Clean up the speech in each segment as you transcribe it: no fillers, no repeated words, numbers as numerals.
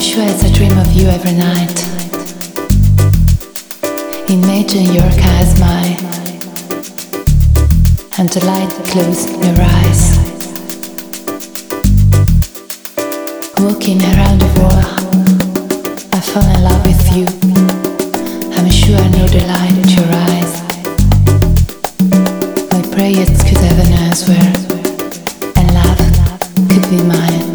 sure as I dream of you every night. Imagine your car as mine, and the light close your eyes. Walking around the world, I fall in love with you. I'm sure I know the light at your eyes. My prayers could have an answer, and love could be mine.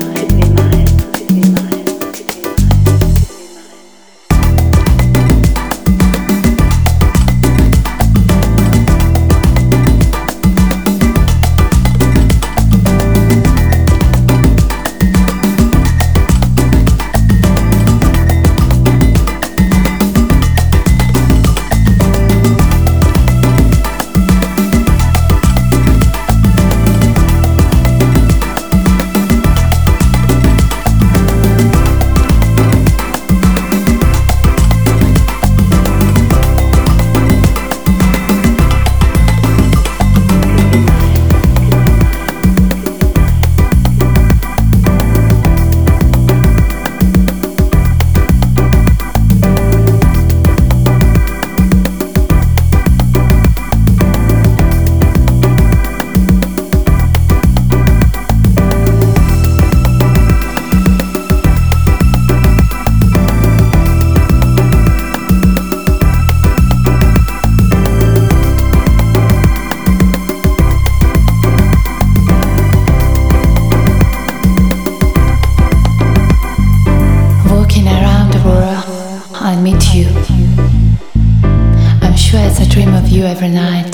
I meet you. I'm sure as I dream of you every night.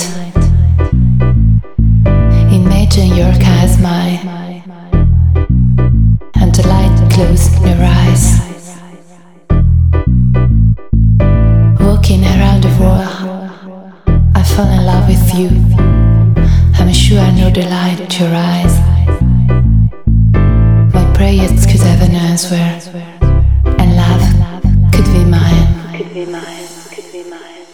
Imagine your car as mine, and the light close your eyes. Walking around the world, I fall in love with you. I'm sure I know the light at your eyes. My prayers could have an answer, and love could be mine. Could be mine. Could be mine.